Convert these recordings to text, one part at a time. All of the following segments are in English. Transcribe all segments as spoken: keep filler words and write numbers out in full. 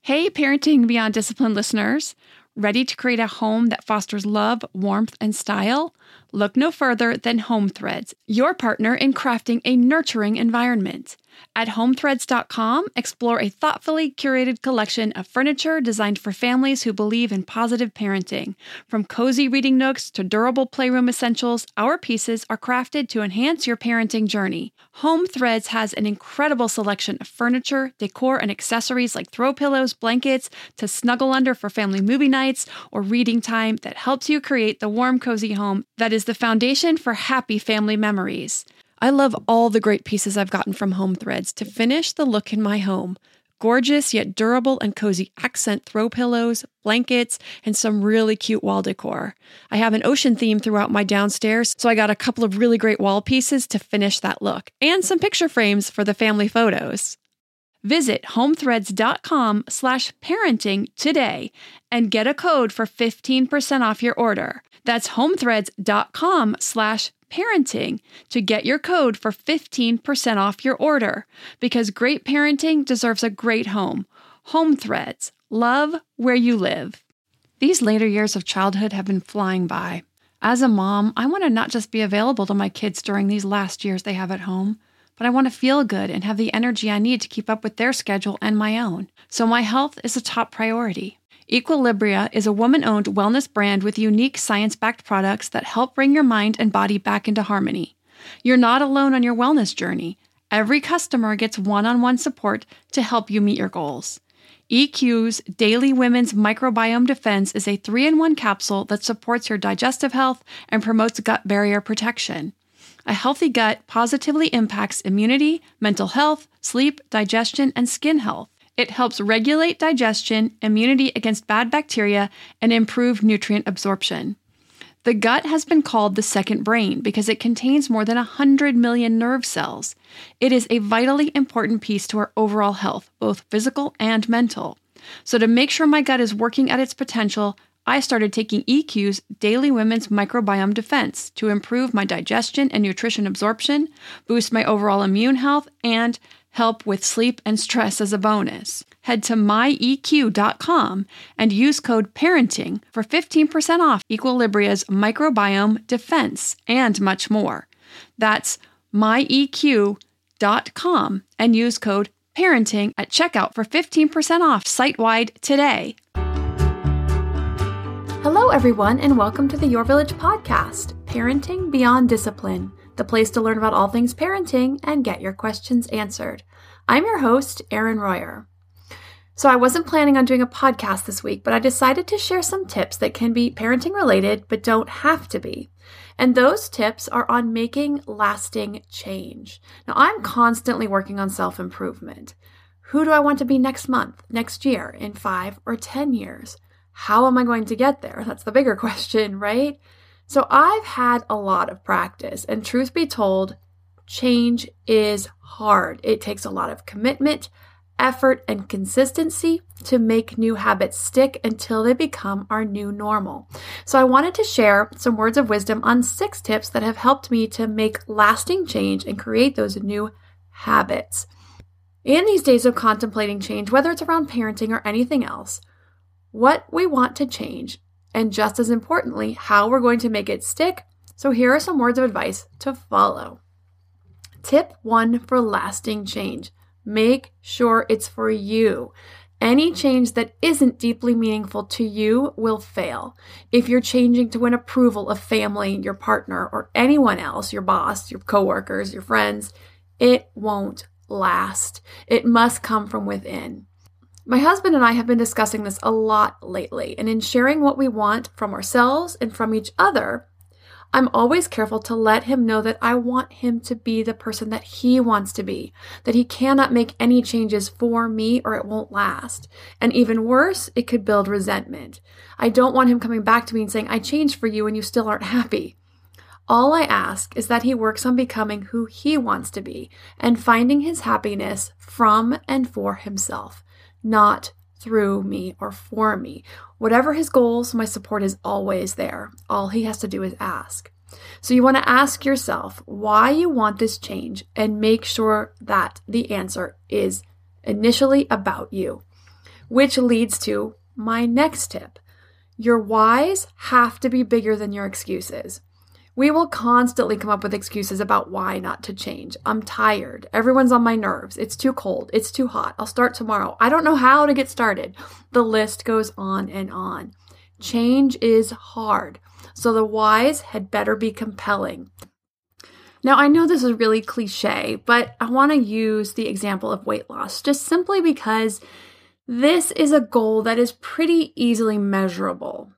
Hey, Parenting Beyond Discipline listeners. Ready to create a home that fosters love, warmth, and style? Look no further than Home Threads, your partner in crafting a nurturing environment. At home threads dot com, explore a thoughtfully curated collection of furniture designed for families who believe in positive parenting. From cozy reading nooks to durable playroom essentials, our pieces are crafted to enhance your parenting journey. Home Threads has an incredible selection of furniture, decor, and accessories like throw pillows, blankets, to snuggle under for family movie nights or reading time that helps you create the warm, cozy home that is the foundation for happy family memories. I love all the great pieces I've gotten from Home Threads to finish the look in my home. Gorgeous yet durable and cozy accent throw pillows, blankets, and some really cute wall decor. I have an ocean theme throughout my downstairs, so I got a couple of really great wall pieces to finish that look, and some picture frames for the family photos. Visit home threads dot com slash parenting today and get a code for fifteen percent off your order. That's home threads dot com slash parenting to get your code for fifteen percent off your order, because great parenting deserves a great home. Home Threads. Love where you live. These later years of childhood have been flying by. As a mom, I want to not just be available to my kids during these last years they have at home, but I want to feel good and have the energy I need to keep up with their schedule and my own. So my health is a top priority. Equilibria is a woman-owned wellness brand with unique science-backed products that help bring your mind and body back into harmony. You're not alone on your wellness journey. Every customer gets one-on-one support to help you meet your goals. E Q's Daily Women's Microbiome Defense is a three in one capsule that supports your digestive health and promotes gut barrier protection. A healthy gut positively impacts immunity, mental health, sleep, digestion, and skin health. It helps regulate digestion, immunity against bad bacteria, and improve nutrient absorption. The gut has been called the second brain because it contains more than one hundred million nerve cells. It is a vitally important piece to our overall health, both physical and mental. So to make sure my gut is working at its potential, I started taking E Q's Daily Women's Microbiome Defense to improve my digestion and nutrition absorption, boost my overall immune health, and help with sleep and stress as a bonus. Head to my E Q dot com and use code PARENTING for fifteen percent off Equilibria's Microbiome Defense and much more. That's my E Q dot com and use code PARENTING at checkout for fifteen percent off site-wide today. Hello, everyone, and welcome to the Your Village podcast, Parenting Beyond Discipline, the place to learn about all things parenting and get your questions answered. I'm your host, Erin Royer. So I wasn't planning on doing a podcast this week, but I decided to share some tips that can be parenting related, but don't have to be. And those tips are on making lasting change. Now, I'm constantly working on self-improvement. Who do I want to be next month, next year, in five or ten years? How am I going to get there? That's the bigger question, right? So I've had a lot of practice, and truth be told, change is hard. It takes a lot of commitment, effort, and consistency to make new habits stick until they become our new normal. So I wanted to share some words of wisdom on six tips that have helped me to make lasting change and create those new habits. In these days of contemplating change, whether it's around parenting or anything else, what we want to change, and just as importantly, how we're going to make it stick. So here are some words of advice to follow. Tip one for lasting change. Make sure it's for you. Any change that isn't deeply meaningful to you will fail. If you're changing to win approval of family, your partner, or anyone else, your boss, your coworkers, your friends, it won't last. It must come from within. My husband and I have been discussing this a lot lately, and in sharing what we want from ourselves and from each other, I'm always careful to let him know that I want him to be the person that he wants to be, that he cannot make any changes for me or it won't last. And even worse, it could build resentment. I don't want him coming back to me and saying, I changed for you and you still aren't happy. All I ask is that he works on becoming who he wants to be and finding his happiness from and for himself, not through me or for me. Whatever his goals, my support is always there. All he has to do is ask. So you want to ask yourself why you want this change and make sure that the answer is initially about you. which leads to my next tip. Your whys have to be bigger than your excuses. We will constantly come up with excuses about why not to change. I'm tired. Everyone's on my nerves. It's too cold. It's too hot. I'll start tomorrow. I don't know how to get started. The list goes on and on. Change is hard, so the whys had better be compelling. Now, I know this is really cliche, but I want to use the example of weight loss just simply because this is a goal that is pretty easily measurable.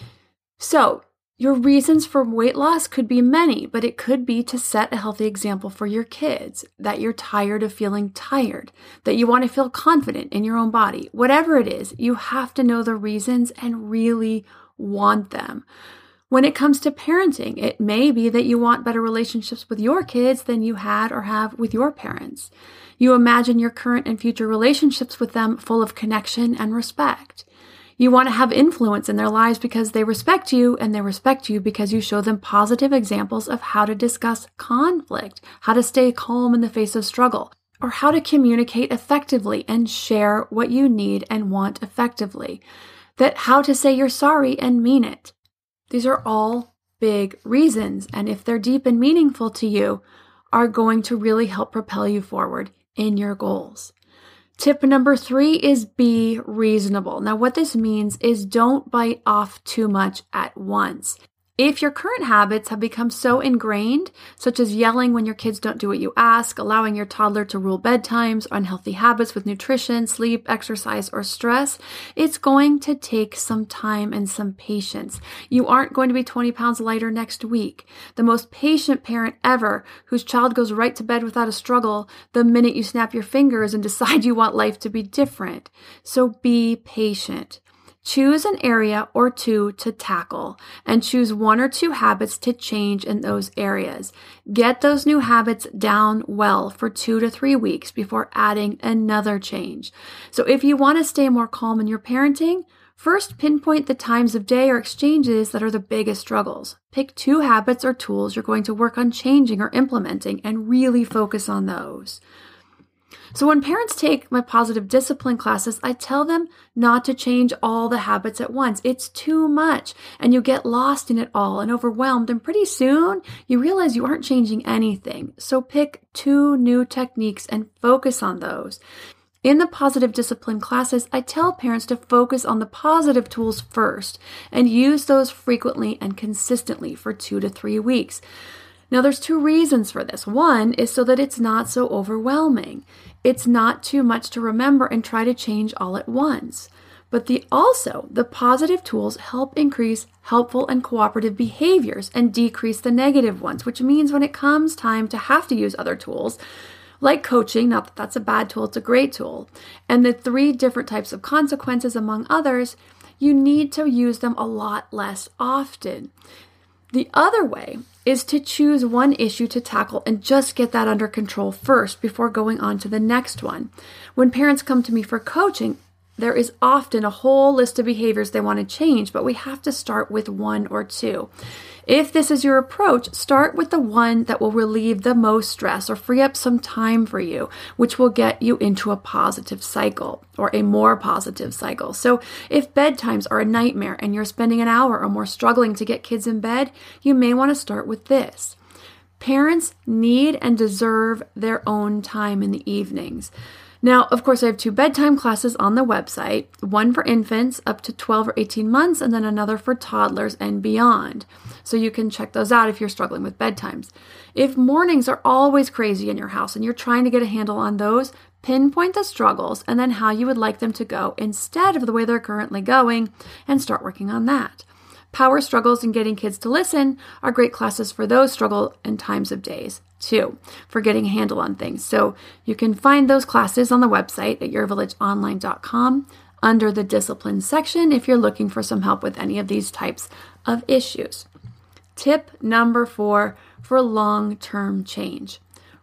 So, your reasons for weight loss could be many, but it could be to set a healthy example for your kids, that you're tired of feeling tired, that you want to feel confident in your own body. Whatever it is, you have to know the reasons and really want them. When it comes to parenting, it may be that you want better relationships with your kids than you had or have with your parents. You imagine your current and future relationships with them full of connection and respect. You want to have influence in their lives because they respect you, and they respect you because you show them positive examples of how to discuss conflict, how to stay calm in the face of struggle, or how to communicate effectively and share what you need and want effectively. That how to say you're sorry and mean it. These are all big reasons, and if they're deep and meaningful to you, are going to really help propel you forward in your goals. Tip number three is be reasonable. Now, what this means is don't bite off too much at once. If your current habits have become so ingrained, such as yelling when your kids don't do what you ask, allowing your toddler to rule bedtimes, unhealthy habits with nutrition, sleep, exercise, or stress, it's going to take some time and some patience. You aren't going to be twenty pounds lighter next week. The most patient parent ever, whose child goes right to bed without a struggle the minute you snap your fingers and decide you want life to be different. So be patient. Choose an area or two to tackle and choose one or two habits to change in those areas. Get those new habits down well for two to three weeks before adding another change. So if you want to stay more calm in your parenting, first pinpoint the times of day or exchanges that are the biggest struggles. Pick two habits or tools you're going to work on changing or implementing and really focus on those. So when parents take my positive discipline classes, I tell them not to change all the habits at once. It's too much, and you get lost in it all and overwhelmed, and pretty soon you realize you aren't changing anything. So pick two new techniques and focus on those. In the positive discipline classes, I tell parents to focus on the positive tools first and use those frequently and consistently for two to three weeks. Now, there's two reasons for this. One is so that it's not so overwhelming. It's not too much to remember and try to change all at once. But the also, the positive tools help increase helpful and cooperative behaviors and decrease the negative ones, which means when it comes time to have to use other tools, like coaching, not that that's a bad tool, it's a great tool, and the three different types of consequences, among others, you need to use them a lot less often. The other way is to choose one issue to tackle and just get that under control first before going on to the next one. When parents come to me for coaching, there is often a whole list of behaviors they want to change, but we have to start with one or two. If this is your approach, start with the one that will relieve the most stress or free up some time for you, which will get you into a positive cycle or a more positive cycle. So if bedtimes are a nightmare and you're spending an hour or more struggling to get kids in bed, you may want to start with this. Parents need and deserve their own time in the evenings. Now, of course, I have two bedtime classes on the website, one for infants up to twelve or eighteen months, and then another for toddlers and beyond. So you can check those out if you're struggling with bedtimes. If mornings are always crazy in your house and you're trying to get a handle on those, pinpoint the struggles and then how you would like them to go instead of the way they're currently going, and start working on that. Power struggles and getting kids to listen are great classes for those struggle and times of days, too, for getting a handle on things. So you can find those classes on the website at your village online dot com under the discipline section if you're looking for some help with any of these types of issues. Tip number four for long-term change.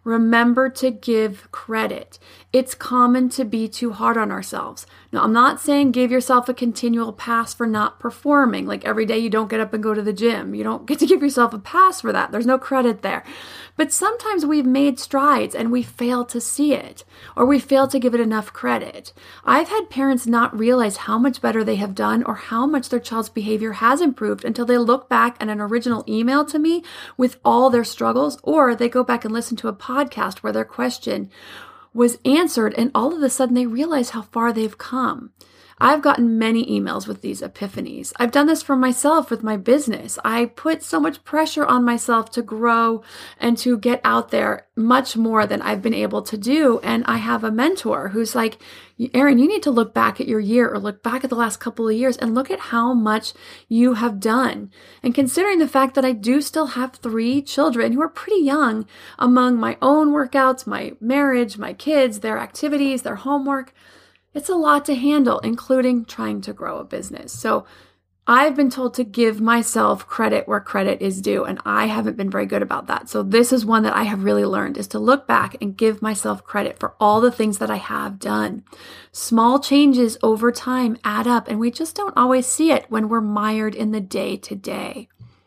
Remember to give credit. It's common to be too hard on ourselves. Now, I'm not saying give yourself a continual pass for not performing. Like every day you don't get up and go to the gym. You don't get to give yourself a pass for that. There's no credit there. But sometimes we've made strides and we fail to see it, or we fail to give it enough credit. I've had parents not realize how much better they have done or how much their child's behavior has improved until they look back at an original email to me with all their struggles, or they go back and listen to a podcast where their question was answered and all of a sudden they realize how far they've come. I've gotten many emails with these epiphanies. I've done this for myself with my business. I put so much pressure on myself to grow and to get out there much more than I've been able to do. And I have a mentor who's like, Erin, you need to look back at your year or look back at the last couple of years and look at how much you have done. And considering the fact that I do still have three children who are pretty young, among my own workouts, my marriage, my kids, their activities, their homework, it's a lot to handle, including trying to grow a business. So I've been told to give myself credit where credit is due, and I haven't been very good about that. So this is one that I have really learned, is to look back and give myself credit for all the things that I have done. Small changes over time add up, and we just don't always see it when we're mired in the day-to-day.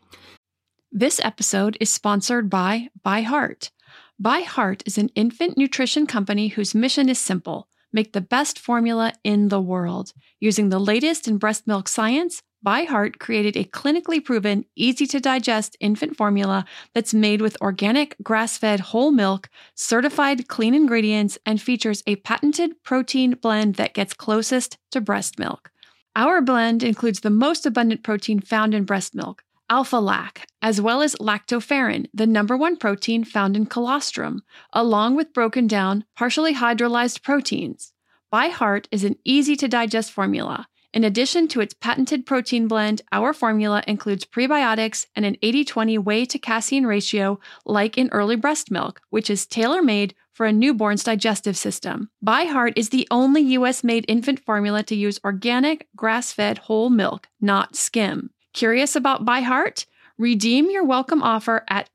This episode is sponsored by ByHeart. ByHeart is an infant nutrition company whose mission is simple: make the best formula in the world. Using the latest in breast milk science, ByHeart created a clinically proven, easy-to-digest infant formula that's made with organic, grass-fed whole milk, certified clean ingredients, and features a patented protein blend that gets closest to breast milk. Our blend includes the most abundant protein found in breast milk, alpha-lac, as well as lactoferrin, the number one protein found in colostrum, along with broken down, partially hydrolyzed proteins. ByHeart is an easy-to-digest formula. In addition to its patented protein blend, our formula includes prebiotics and an eighty twenty whey to casein ratio like in early breast milk, which is tailor-made for a newborn's digestive system. ByHeart is the only U S-made infant formula to use organic, grass-fed whole milk, not skim. Curious about ByHeart? Redeem your welcome offer at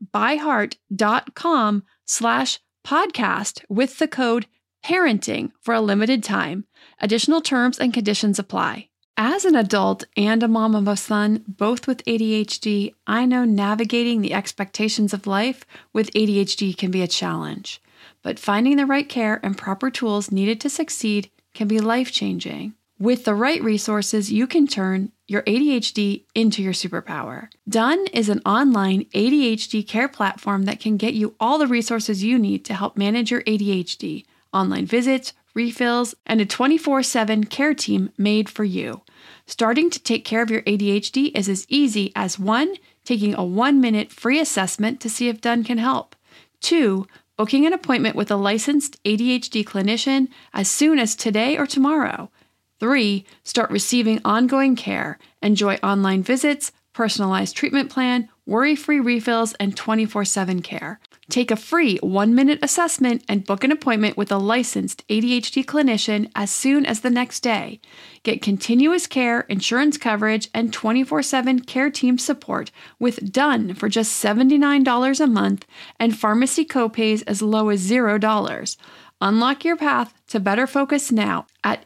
byheart.com slash podcast with the code parenting for a limited time. Additional terms and conditions apply. As an adult and a mom of a son, both with A D H D, I know navigating the expectations of life with A D H D can be a challenge. But finding the right care and proper tools needed to succeed can be life-changing. With the right resources, you can turn your A D H D into your superpower. Done is an online A D H D care platform that can get you all the resources you need to help manage your A D H D, online visits, refills, and a twenty-four seven care team made for you. Starting to take care of your A D H D is as easy as one, taking a one-minute free assessment to see if Done can help. Two, booking an appointment with a licensed A D H D clinician as soon as today or tomorrow. Three, start receiving ongoing care. Enjoy online visits, personalized treatment plan, worry-free refills, and twenty-four seven care. Take a free one-minute assessment and book an appointment with a licensed A D H D clinician as soon as the next day. Get continuous care, insurance coverage, and twenty-four seven care team support with Done for just seventy-nine dollars a month and pharmacy copays as low as zero dollars. Unlock your path to better focus now at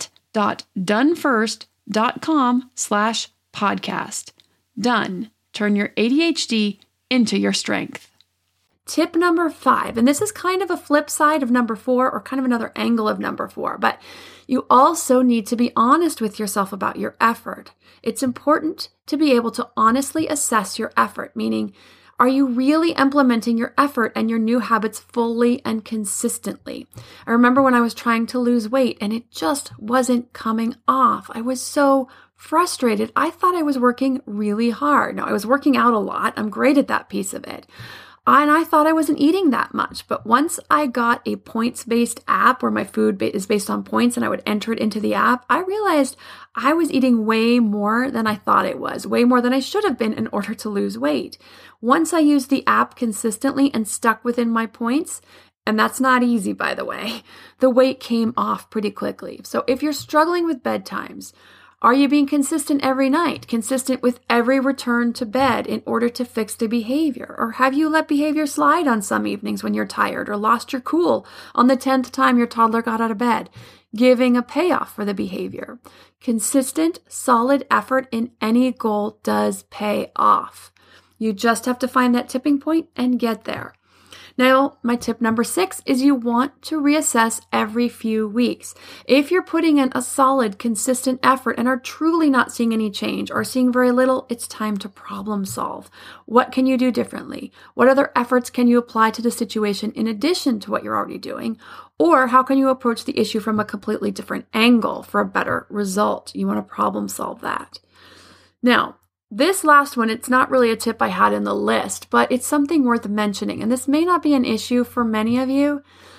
get.donefirst.com slash podcast. Done. Turn your A D H D into your strength. Tip number five, and this is kind of a flip side of number four, or kind of another angle of number four, but you also need to be honest with yourself about your effort. It's important to be able to honestly assess your effort, meaning, are you really implementing your effort and your new habits fully and consistently? I remember when I was trying to lose weight and it just wasn't coming off. I was so frustrated. I thought I was working really hard. Now, I was working out a lot. I'm great at that piece of it. And I thought I wasn't eating that much. But once I got a points-based app where my food is based on points and I would enter it into the app, I realized I was eating way more than I thought it was, way more than I should have been in order to lose weight. Once I used the app consistently and stuck within my points, and that's not easy, by the way, the weight came off pretty quickly. So if you're struggling with bedtimes, Are you being consistent every night, consistent with every return to bed in order to fix the behavior? Or have you let behavior slide on some evenings when you're tired or lost your cool on the tenth time your toddler got out of bed, giving a payoff for the behavior? Consistent, solid effort in any goal does pay off. You just have to find that tipping point and get there. Now, my tip number six is you want to reassess every few weeks. If you're putting in a solid, consistent effort and are truly not seeing any change or seeing very little, it's time to problem solve. What can you do differently? What other efforts can you apply to the situation in addition to what you're already doing? Or how can you approach the issue from a completely different angle for a better result? You want to problem solve that. Now, this last one, it's not really a tip I had in the list, but it's something worth mentioning. And this may not be an issue for many of you,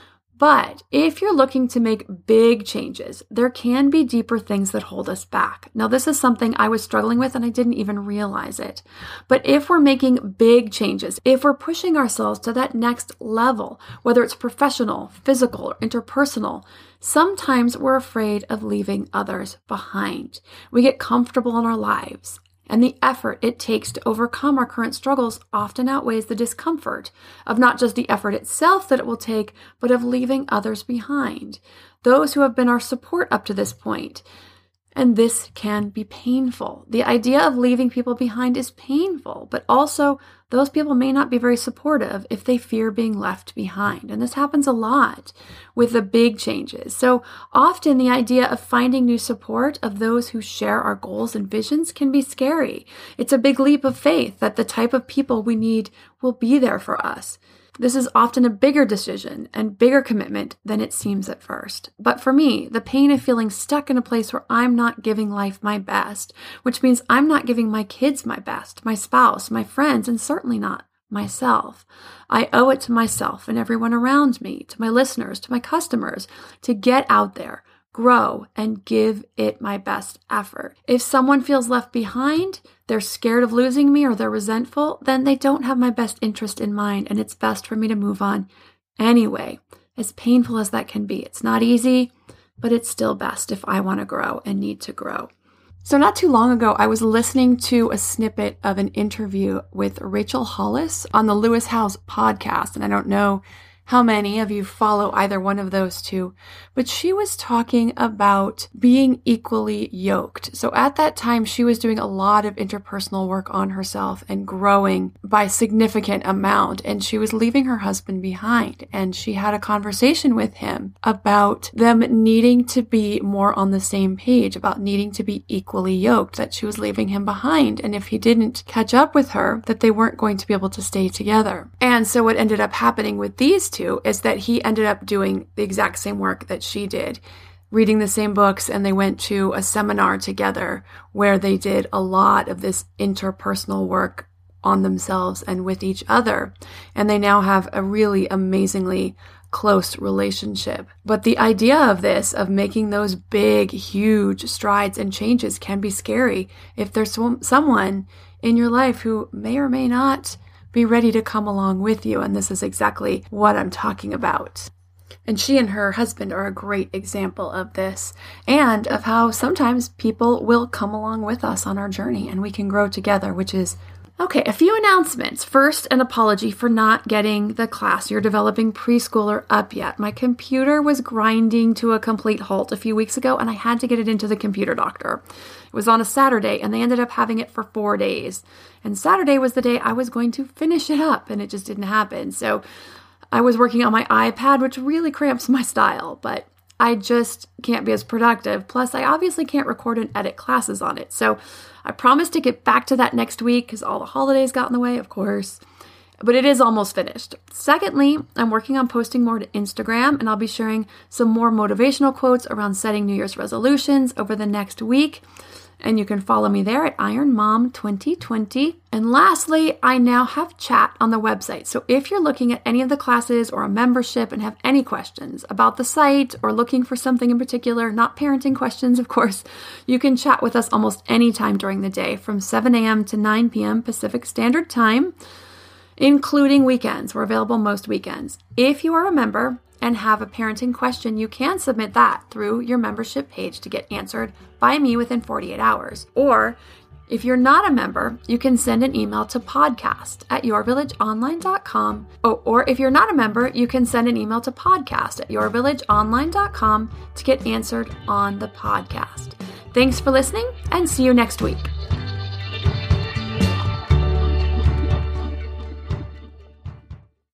but if you're looking to make big changes, there can be deeper things that hold us back. Now, this is something I was struggling with and I didn't even realize it. But if we're making big changes, if we're pushing ourselves to that next level, whether it's professional, physical, or interpersonal, sometimes we're afraid of leaving others behind. We get comfortable in our lives. And the effort it takes to overcome our current struggles often outweighs the discomfort of not just the effort itself that it will take, but of leaving others behind, those who have been our support up to this point. And this can be painful. The idea of leaving people behind is painful, but also those people may not be very supportive if they fear being left behind. And this happens a lot with the big changes. So often the idea of finding new support of those who share our goals and visions can be scary. It's a big leap of faith that the type of people we need will be there for us. This is often a bigger decision and bigger commitment than it seems at first. But for me, the pain of feeling stuck in a place where I'm not giving life my best, which means I'm not giving my kids my best, my spouse, my friends, and certainly not myself. I owe it to myself and everyone around me, to my listeners, to my customers, to get out there, grow, and give it my best effort. If someone feels left behind, they're scared of losing me, or they're resentful, then they don't have my best interest in mind, and it's best for me to move on anyway, as painful as that can be. It's not easy, but it's still best if I want to grow and need to grow. So not too long ago, I was listening to a snippet of an interview with Rachel Hollis on the Lewis Howes podcast, and I don't know how many of you follow either one of those two, but she was talking about being equally yoked. So at that time, she was doing a lot of interpersonal work on herself and growing by a significant amount, and she was leaving her husband behind. And she had a conversation with him about them needing to be more on the same page, about needing to be equally yoked, that she was leaving him behind. And if he didn't catch up with her, that they weren't going to be able to stay together. And so what ended up happening with these two is that he ended up doing the exact same work that she did, reading the same books, and they went to a seminar together where they did a lot of this interpersonal work on themselves and with each other. And they now have a really amazingly close relationship. But the idea of this, of making those big, huge strides and changes, can be scary if there's someone in your life who may or may not be ready to come along with you. And this is exactly what I'm talking about. And she and her husband are a great example of this, and of how sometimes people will come along with us on our journey and we can grow together, which is okay. A few announcements. First, an apology for not getting the Class You're Developing Preschooler up yet. My computer was grinding to a complete halt a few weeks ago, and I had to get it into the computer doctor. It was on a Saturday, and they ended up having it for four days. And Saturday was the day I was going to finish it up, and it just didn't happen. So I was working on my iPad, which really cramps my style, but I just can't be as productive. Plus, I obviously can't record and edit classes on it. So I promised to get back to that next week because all the holidays got in the way, of course. But it is almost finished. Secondly, I'm working on posting more to Instagram, and I'll be sharing some more motivational quotes around setting New Year's resolutions over the next week. And you can follow me there at Iron Mom twenty twenty. And lastly, I now have chat on the website. So if you're looking at any of the classes or a membership and have any questions about the site or looking for something in particular, not parenting questions, of course, you can chat with us almost any time during the day from seven a.m. to nine p.m. Pacific Standard Time, including weekends. We're available most weekends. If you are a member and have a parenting question, you can submit that through your membership page to get answered by me within forty-eight hours. Or if you're not a member, you can send an email to podcast at your village online dot com. Oh, or if you're not a member, you can send an email to podcast at your village online dot com to get answered on the podcast. Thanks for listening, and see you next week.